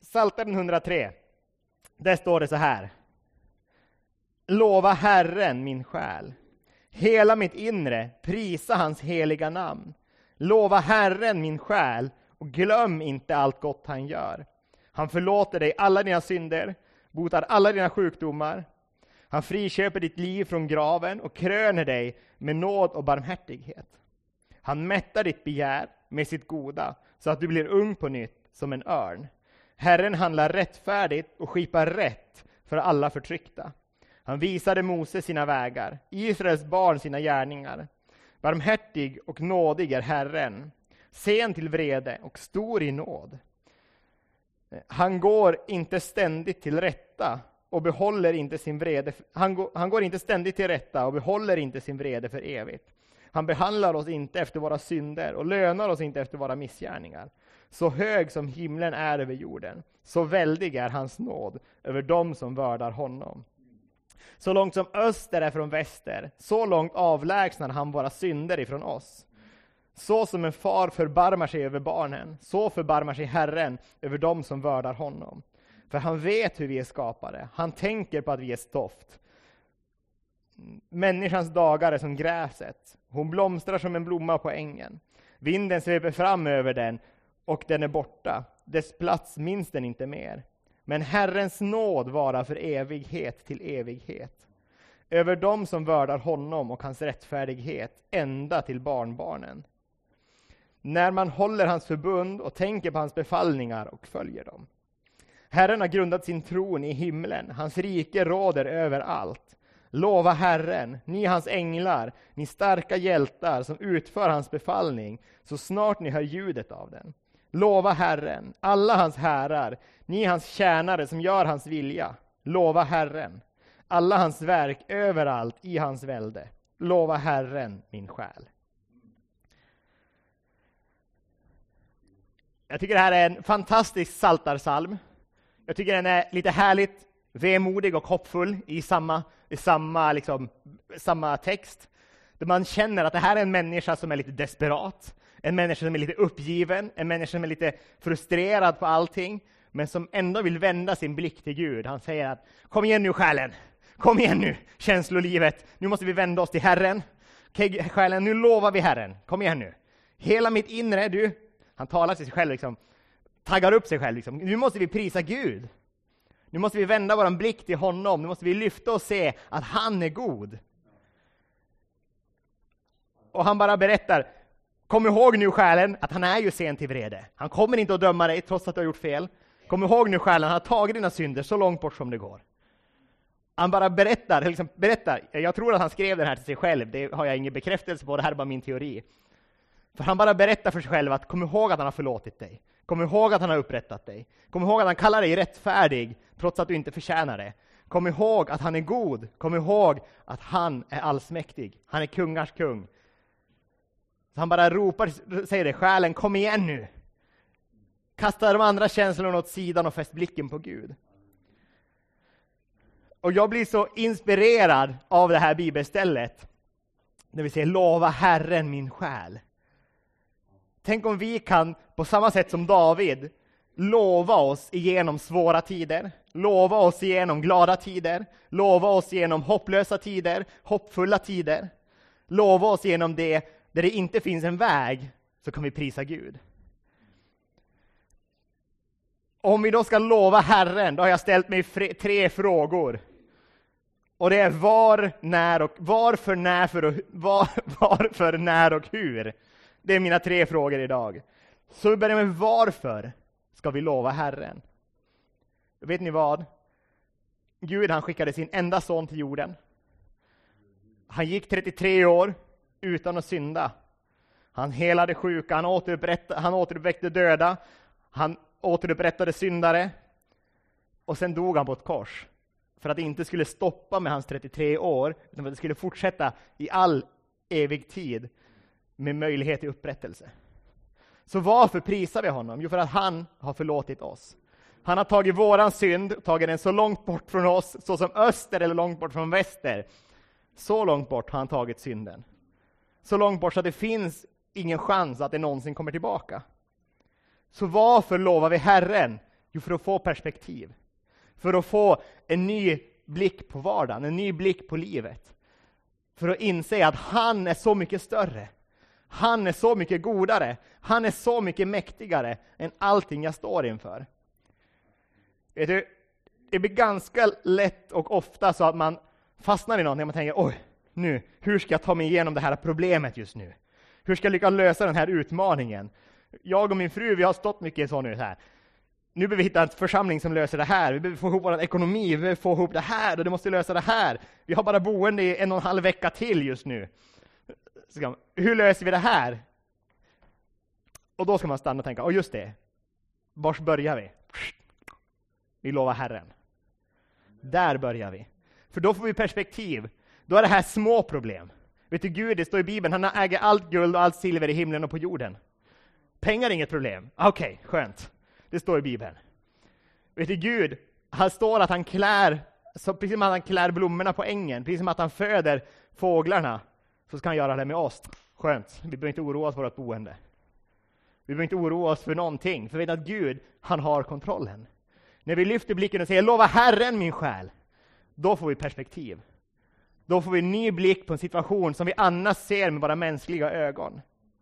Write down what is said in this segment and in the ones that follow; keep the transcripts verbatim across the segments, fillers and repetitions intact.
Psaltaren hundratre. Där står det så här. Lova Herren min själ. Hela mitt inre, prisa hans heliga namn. Lova Herren min själ och glöm inte allt gott han gör. Han förlåter dig alla dina synder, botar alla dina sjukdomar. Han friköper ditt liv från graven och kröner dig med nåd och barmhärtighet. Han mättar ditt begär med sitt goda så att du blir ung på nytt som en örn. Herren handlar rättfärdigt och skipar rätt för alla förtryckta. Han visade Mose sina vägar, Israels barn sina gärningar. Barmhärtig och nådig är Herren, sen till vrede och stor i nåd. Han går inte ständigt till rätta och behåller inte sin vrede. Han går, han går inte ständigt till rätta och behåller inte sin vrede för evigt. Han behandlar oss inte efter våra synder och lönar oss inte efter våra missgärningar. Så hög som himlen är över jorden, så väldig är hans nåd över dem som värdar honom. Så långt som öster är från väster, så långt avlägsnar han våra synder ifrån oss. Så som en far förbarmar sig över barnen, så förbarmar sig Herren över dem som värdar honom. För han vet hur vi är skapade, han tänker på att vi är stoft. Människans dagar är som gräset, hon blomstrar som en blomma på ängen. Vinden sveper fram över den och den är borta, dess plats minns den inte mer. Men Herrens nåd varar för evighet till evighet. Över dem som värdar honom och hans rättfärdighet ända till barnbarnen. När man håller hans förbund och tänker på hans befallningar och följer dem. Herren har grundat sin tron i himlen, hans rike råder över allt. Lova Herren, ni hans änglar, ni starka hjältar som utför hans befallning, så snart ni hör ljudet av den. Lova Herren, alla hans härar, ni hans tjänare som gör hans vilja. Lova Herren, alla hans verk överallt i hans välde. Lova Herren min själ. Jag tycker det här är en fantastisk psaltarpsalm. Jag tycker den är lite härligt vemodig och hoppfull i samma, i samma, liksom, samma text. Där man känner att det här är en människa som är lite desperat. En människa som är lite uppgiven. En människa som är lite frustrerad på allting. Men som ändå vill vända sin blick till Gud. Han säger att kom igen nu själen. Kom igen nu känslolivet. Nu måste vi vända oss till Herren. Okej själen, nu lovar vi Herren. Kom igen nu. Hela mitt inre, du. Han talar till sig själv liksom. Taggar upp sig själv liksom. Nu måste vi prisa Gud. Nu måste vi vända vår blick till honom. Nu måste vi lyfta och se att han är god. Och han bara berättar. Kom ihåg nu själen att han är ju sen till vrede. Han kommer inte att döma dig trots att du har gjort fel. Kom ihåg nu själen, han har tagit dina synder så långt bort som det går. Han bara berättar, liksom berättar. Jag tror att han skrev det här till sig själv. Det har jag ingen bekräftelse på, det här är bara min teori. För han bara berättar för sig själv att kom ihåg att han har förlåtit dig. Kom ihåg att han har upprättat dig. Kom ihåg att han kallar dig rättfärdig trots att du inte förtjänar det. Kom ihåg att han är god. Kom ihåg att han är allsmäktig. Han är kungars kung. Så han bara ropar, säger det, själen kom igen nu. Kasta de andra känslorna åt sidan och fäst blicken på Gud. Och jag blir så inspirerad av det här bibelstället. När vi säger lova Herren min själ. Tänk om vi kan på samma sätt som David lova oss igenom svåra tider. Lova oss igenom glada tider. Lova oss igenom hopplösa tider. Hoppfulla tider. Lova oss igenom det där det inte finns en väg, så kan vi prisa Gud. Om vi då ska lova Herren, då har jag ställt mig fre- tre frågor. Och det är var, när och varför, när för och var, varför, när och hur. Det är mina tre frågor idag. Så vi börjar med varför ska vi lova Herren? Vet ni vad? Gud han skickade sin enda son till jorden. Han gick trettiotre år utan att synda. Han helade sjuka, han återupprättade, han återuppväckte döda. Han återupprättade syndare. Och sen dog han på ett kors. För att det inte skulle stoppa med hans trettiotre år. Utan för att det skulle fortsätta i all evig tid. Med möjlighet till upprättelse. Så varför prisar vi honom? Jo, för att han har förlåtit oss. Han har tagit våran synd. Tagit den så långt bort från oss. Så som öster eller långt bort från väster. Så långt bort har han tagit synden. Så långt bort så att det finns ingen chans att det någonsin kommer tillbaka. Så varför lovar vi Herren? Jo, för att få perspektiv. För att få en ny blick på vardagen, en ny blick på livet. För att inse att han är så mycket större. Han är så mycket godare. Han är så mycket mäktigare än allting jag står inför. Vet du, det blir ganska lätt och ofta så att man fastnar i någonting och man tänker, oj, nu, hur ska jag ta mig igenom det här problemet just nu? Hur ska jag lyckas lösa den här utmaningen? Jag och min fru, vi har stått mycket så nu så här. Nu behöver vi hitta en församling som löser det här. Vi behöver få ihop vår ekonomi, vi behöver få ihop det här och det måste lösa det här. Vi har bara boende i en och en halv vecka till just nu. Så, hur löser vi det här? Och då ska man stanna och tänka, åh just det, vars börjar vi? Vi lovar Herren. Där börjar vi. För då får vi perspektiv. Då är det här små problem. Vet du, Gud, det står i Bibeln, han äger allt guld och allt silver i himlen och på jorden. Pengar är inget problem. Okej, okay, skönt. Det står i Bibeln. Vet du, Gud, han står att han klär, så precis som att han klär blommorna på ängen, precis som att han föder fåglarna, så ska han göra det med oss. Skönt. Vi behöver inte oroa oss för vårt boende. Vi behöver inte oroa oss för någonting, för vi vet att Gud, han har kontrollen. När vi lyfter blicken och säger, lova Herren min själ, då får vi perspektiv. Då får vi en ny blick på en situation som vi annars ser med våra mänskliga ögon.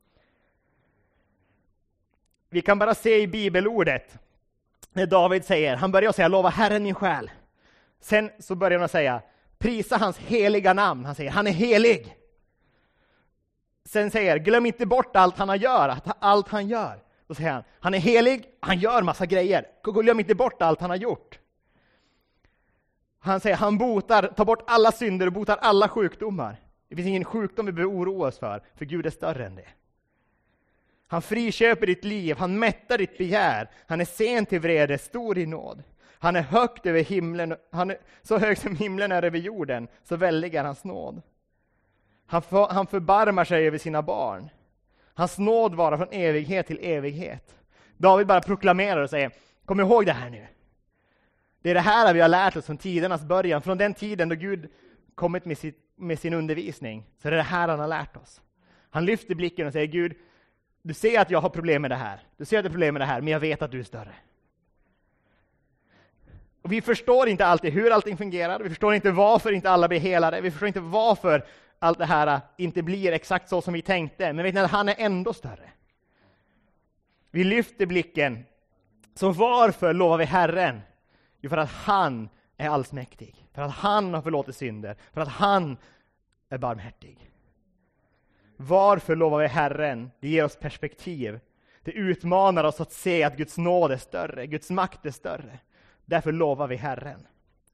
Vi kan bara se i bibelordet när David säger, han börjar säga, lova Herren min själ. Sen så börjar han säga, prisa hans heliga namn. Han säger, han är helig. Sen säger, glöm inte bort allt han gör, allt han gör. Då säger han, han är helig, han gör massa grejer. Glöm inte bort allt han har gjort. Han säger, han botar, tar bort alla synder och botar alla sjukdomar. Det finns ingen sjukdom vi behöver oroa oss för, för Gud är större än det. Han friköper ditt liv, han mättar ditt begär. Han är sen till vrede, stor i nåd. Han är högt över himlen, han är så hög som himlen är över jorden, så väldig är hans nåd. Han, för, han förbarmar sig över sina barn. Hans nåd varar från evighet till evighet. David bara proklamerar och säger, kom ihåg det här nu. Det är det här vi har lärt oss från tidernas början. Från den tiden då Gud kommit med, sitt, med sin undervisning. Så det är det här han har lärt oss. Han lyfter blicken och säger, Gud, du ser att jag har problem med det här. Du ser att jag har problem med det här, men jag vet att du är större. Och vi förstår inte alltid hur allting fungerar. Vi förstår inte varför inte alla blir helade. Vi förstår inte varför allt det här inte blir exakt så som vi tänkte. Men vet ni att han är ändå större. Vi lyfter blicken. Så varför lovar vi Herren? Jo, för att han är allsmäktig. För att han har förlåtit synder. För att han är barmhärtig. Varför lovar vi Herren? Det ger oss perspektiv. Det utmanar oss att se att Guds nåd är större. Guds makt är större. Därför lovar vi Herren.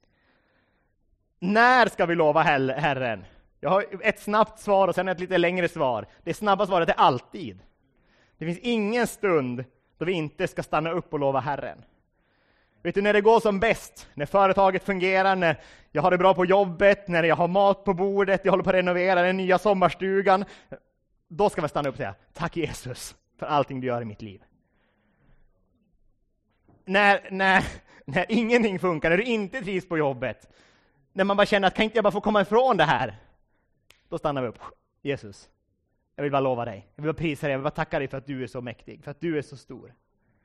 När ska vi lova Herren? Jag har ett snabbt svar och sen ett lite längre svar. Det snabba svaret är alltid. Det finns ingen stund då vi inte ska stanna upp och lova Herren. Vet du, när det går som bäst, när företaget fungerar, när jag har det bra på jobbet, när jag har mat på bordet, jag håller på att renovera den nya sommarstugan, då ska man stanna upp och säga, tack Jesus för allting du gör i mitt liv. När, när, när ingenting funkar, när du inte trivs på jobbet, när man bara känner att kan inte jag bara få komma ifrån det här, då stannar vi upp. Jesus, jag vill bara lova dig, jag vill bara prisa dig, jag vill bara tacka dig för att du är så mäktig, för att du är så stor.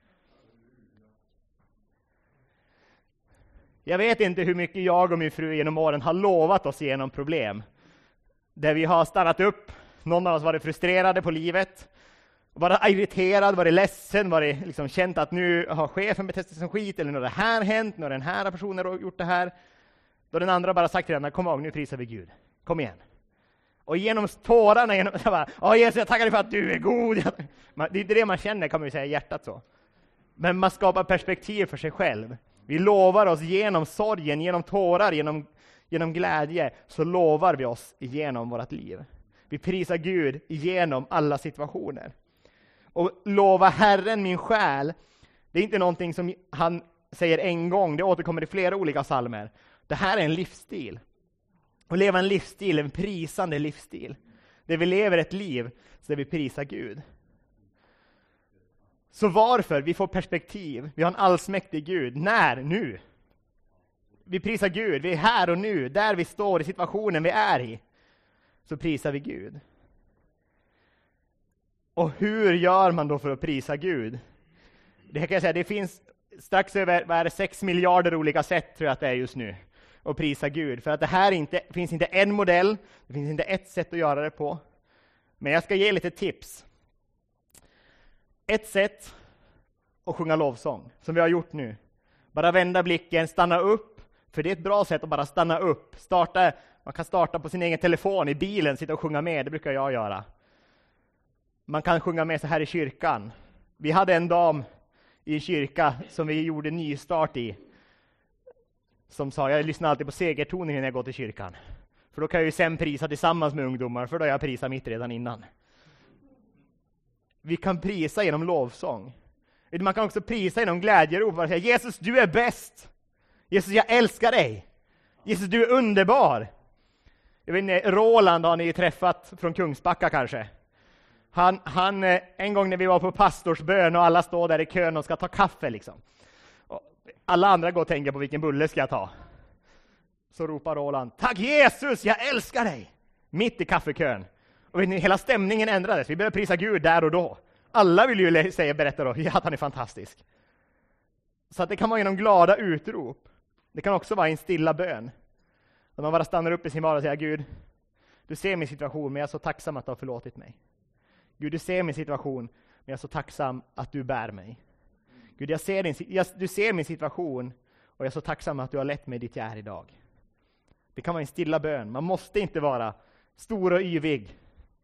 Jag vet inte hur mycket jag och min fru genom åren har lovat oss genom problem. Där vi har stannat upp. Någon av oss varit frustrerade på livet. Varit irriterad, varit ledsen. Varit liksom känt att nu har chefen betett sig som skit. Eller nu har det här hänt. Nu har den här personen gjort det här. Då den andra bara sagt till henne, kom ihåg, nu prisar vi Gud. Kom igen. Och genom tårarna, genom, jag bara, åh Jesus, jag tackar dig för att du är god. Det är det man känner, kan man ju säga i hjärtat så. Men man skapar perspektiv för sig själv. Vi lovar oss genom sorgen, genom tårar, genom, genom glädje, så lovar vi oss igenom vårt liv. Vi prisar Gud igenom alla situationer. Och lova Herren min själ, det är inte någonting som han säger en gång, det återkommer i flera olika psalmer. Det här är en livsstil. Och leva en livsstil, en prisande livsstil. Där vi lever ett liv så där vi prisar Gud. Så varför? Vi får perspektiv. Vi har en allsmäktig Gud. När? Nu. Vi prisar Gud. Vi är här och nu. Där vi står i situationen vi är i. Så prisar vi Gud. Och hur gör man då för att prisa Gud? Det här kan jag säga, det finns strax över vad är det, sex miljarder olika sätt tror jag att det är just nu att prisa Gud. För att det här inte, finns inte en modell, det finns inte ett sätt att göra det på. Men jag ska ge lite tips. Ett sätt att sjunga lovsång, som vi har gjort nu. Bara vända blicken, stanna upp. För det är ett bra sätt att bara stanna upp. Starta, man kan starta på sin egen telefon, i bilen, sitta och sjunga med. Det brukar jag göra. Man kan sjunga med så här i kyrkan. Vi hade en dam i en kyrka som vi gjorde nystart i. Som sa, jag lyssnar alltid på segertonen när jag går till kyrkan. För då kan jag ju sen prisa tillsammans med ungdomar, för då har jag prisat mitt redan innan. Vi kan prisa genom lovsång. Man kan också prisa genom glädjerop och säga, Jesus, du är bäst. Jesus, jag älskar dig. Jesus, du är underbar. Jag vet inte, Roland har ni träffat från Kungsbacka kanske. Han, han, en gång när vi var på pastorsbön och alla står där i kön och ska ta kaffe liksom. Och alla andra går och tänker på vilken bulle ska jag ta. Så ropar Roland, tack Jesus, jag älskar dig. Mitt i kaffekön. Och vet ni, hela stämningen ändrades. Vi började prisa Gud där och då. Alla vill ju säga, berätta då, ja, att han är fantastisk. Så att det kan vara genom glada utrop. Det kan också vara en stilla bön. När man bara stannar upp i sin vardag och säger, Gud, du ser min situation, men jag är så tacksam att du har förlåtit mig. Gud, du ser min situation, men jag är så tacksam att du bär mig. Gud, jag ser din, jag, du ser min situation, och jag är så tacksam att du har lett mig dit jag är idag. Det kan vara en stilla bön. Man måste inte vara stor och yvig.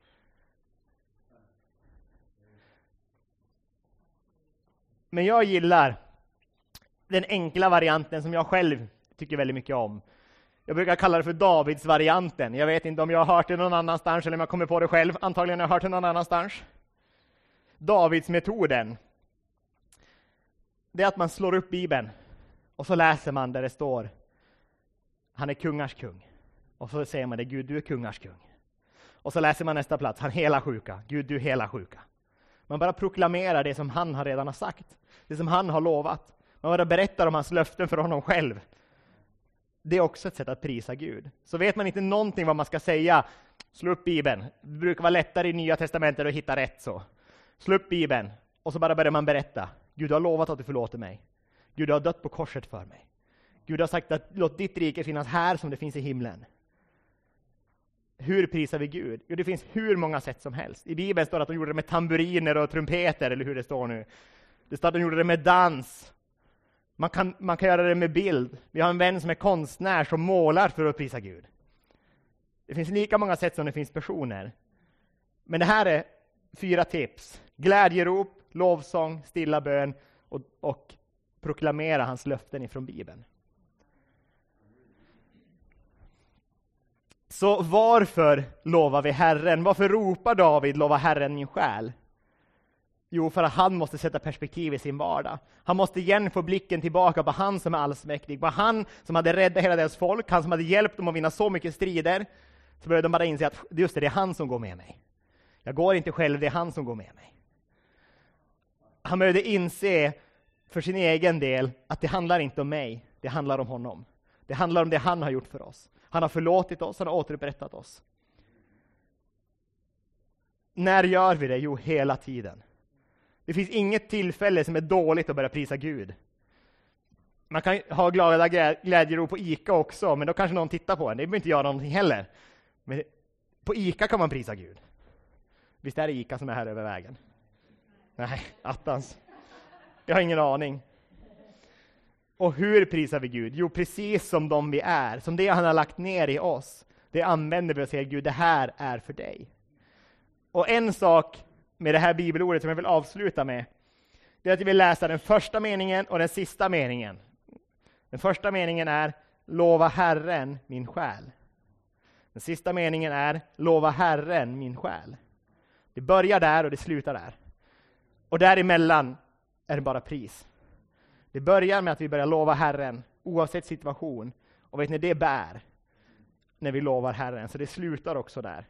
Men jag gillar den enkla varianten som jag själv tycker väldigt mycket om. Jag brukar kalla det för Davids varianten. Jag vet inte om jag har hört det någon annanstans eller om jag kommer på det själv. Antagligen har jag hört det någon annanstans. Davids metoden. Det är att man slår upp Bibeln och så läser man där det står, han är kungars kung. Och så säger man det, Gud, du är kungars kung. Och så läser man nästa plats, han hela sjuka. Gud, du är hela sjuka. Man bara proklamerar det som han har redan har sagt. Det som han har lovat. Man bara berättar om hans löften för honom själv. Det är också ett sätt att prisa Gud. Så vet man inte någonting vad man ska säga, slå upp Bibeln. Det brukar vara lättare i Nya testamentet att hitta rätt så. Slå upp Bibeln och så bara börjar man berätta. Gud har lovat att du förlåter mig. Gud har dött på korset för mig. Gud har sagt att låt ditt rike finnas här som det finns i himlen. Hur prisar vi Gud? Jo, det finns hur många sätt som helst. I Bibeln står det att de gjorde det med tamburiner och trumpeter, eller hur det står nu. Det står att de gjorde det med dans. Man kan, man kan göra det med bild. Vi har en vän som är konstnär som målar för att prisa Gud. Det finns lika många sätt som det finns personer. Men det här är fyra tips. Glädjerop, lovsång, stilla bön och, och proklamera hans löften ifrån Bibeln. Så varför lovar vi Herren? Varför ropar David, lova Herren min själ? Jo, för att han måste sätta perspektiv i sin vardag. Han måste igen få blicken tillbaka på han som är allsmäktig. På han som hade räddat hela deras folk. Han som hade hjälpt dem att vinna så mycket strider. Så började de bara inse att just det, det är han som går med mig. Jag går inte själv, det är han som går med mig. Han behövde inse för sin egen del att det handlar inte om mig. Det handlar om honom. Det handlar om det han har gjort för oss. Han har förlåtit oss, han har återupprättat oss. När gör vi det? Jo, hela tiden. Det finns inget tillfälle som är dåligt att börja prisa Gud. Man kan ha glada glädjerop på Ica också, men då kanske någon tittar på en. Det behöver inte göra någonting heller. Men på Ica kan man prisa Gud. Visst är det Ica som är här över vägen? Nej, attans. Jag har ingen aning. Och hur prisar vi Gud? Jo, precis som de vi är. Som det han har lagt ner i oss. Det använder vi och säger, Gud, det här är för dig. Och en sak med det här bibelordet som jag vill avsluta med, det är att vi vill läsa den första meningen och den sista meningen. Den första meningen är, lova Herren min själ. Den sista meningen är, lova Herren min själ. Det börjar där och det slutar där. Och däremellan är det bara pris. Det börjar med att vi börjar lova Herren oavsett situation. Och vet ni, det bär när vi lovar Herren. Så det slutar också där.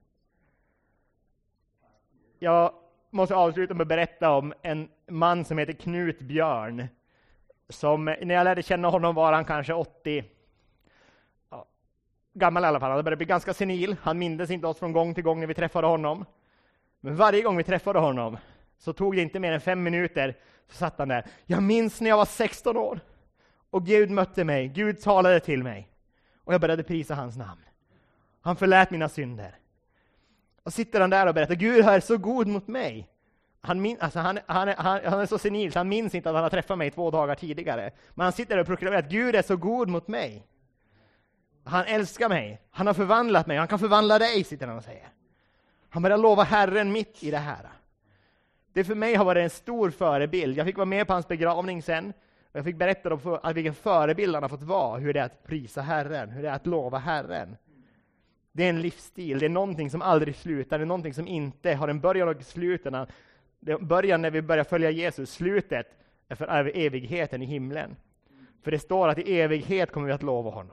Jag måste avsluta med att berätta om en man som heter Knut Björn. Som, när jag lärde känna honom var han kanske åttio. Ja, gammal i alla fall. Han började bli ganska senil. Han mindes inte oss från gång till gång när vi träffade honom. Men varje gång vi träffade honom så tog det inte mer än fem minuter, så satt han där. Jag minns när jag var sexton år. Och Gud mötte mig. Gud talade till mig. Och jag började prisa hans namn. Han förlät mina synder. Och sitter han där och berättar, Gud är så god mot mig. Han, min, alltså han, han, han, han är så senil så han minns inte att han har träffat mig två dagar tidigare. Men han sitter där och proklamerar att Gud är så god mot mig. Han älskar mig. Han har förvandlat mig. Han kan förvandla dig, sitter han och säger. Han börjar lova Herren mitt i det här. Det för mig har varit en stor förebild. Jag fick vara med på hans begravning sen. Och jag fick berätta om att vilken förebild han har fått vara. Hur det är att prisa Herren. Hur det är att lova Herren. Det är en livsstil. Det är någonting som aldrig slutar. Det är någonting som inte har en början och ett slut. Början när vi börjar följa Jesus. Slutet är för evigheten i himlen. För det står att i evighet kommer vi att lova honom.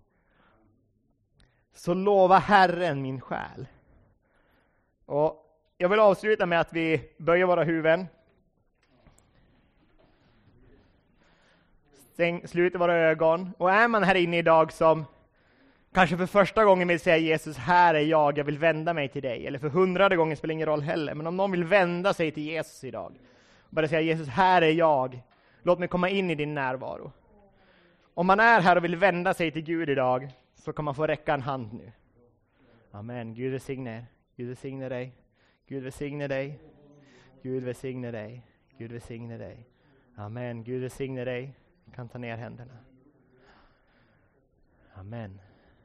Så lova Herren min själ. Och jag vill avsluta med att vi böjer våra huvuden. Stäng, sluter våra ögon. Och är man här inne idag som kanske för första gången vill säga Jesus, här är jag, jag vill vända mig till dig. Eller för hundrade gången spelar ingen roll heller. Men om någon vill vända sig till Jesus idag. Och bara säga, Jesus, här är jag. Låt mig komma in i din närvaro. Om man är här och vill vända sig till Gud idag, så kan man få räcka en hand nu. Amen. Gud välsigne er. Gud välsigne dig. Gud välsigne dig. Gud välsigne dig. Gud välsigne dig. Amen. Gud välsigne dig. Kan ta ner händerna. Amen.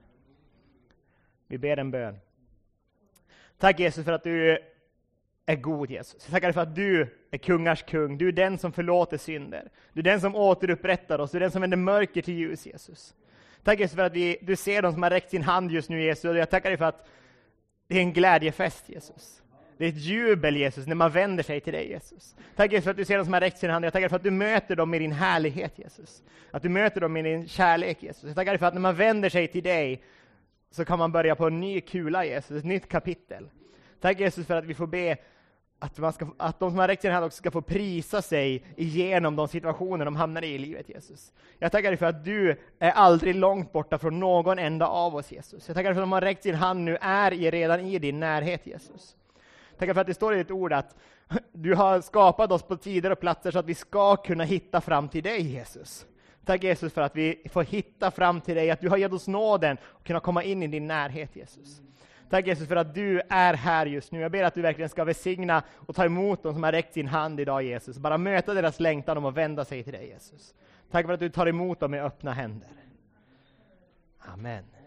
Vi ber en bön. Tack Jesus för att du är god, Jesus. Jag tackar dig för att du är kungars kung. Du är den som förlåter synder. Du är den som återupprättar oss. Du är den som vänder mörker till ljus, Jesus. Tack Jesus för att vi, du ser de som har räckt sin hand just nu, Jesus. Och jag tackar dig för att det är en glädjefest, Jesus. Det är ett jubel, Jesus, när man vänder sig till dig, Jesus. Tack Jesus för att du ser de som har räckt sin hand. Jag tackar dig för att du möter dem med din härlighet, Jesus. Att du möter dem med din kärlek, Jesus. Jag tackar dig för att när man vänder sig till dig så kan man börja på en ny kula, Jesus. Ett nytt kapitel. Tack Jesus för att vi får be att, man ska, att de som har räckt sin hand också ska få prisa sig igenom de situationer de hamnar i i livet, Jesus. Jag tackar dig för att du är aldrig långt borta från någon enda av oss, Jesus. Jag tackar dig för att de har räckt sin hand nu är i, redan i din närhet, Jesus. Tackar för att det står i ditt ord att du har skapat oss på tider och platser så att vi ska kunna hitta fram till dig, Jesus. Tack Jesus för att vi får hitta fram till dig, att du har gett oss nåden och kunna komma in i din närhet, Jesus. Tack Jesus för att du är här just nu. Jag ber att du verkligen ska välsigna och ta emot dem som har räckt sin hand idag, Jesus. Bara möta deras längtan om att vända sig till dig, Jesus. Tack för att du tar emot dem med öppna händer. Amen.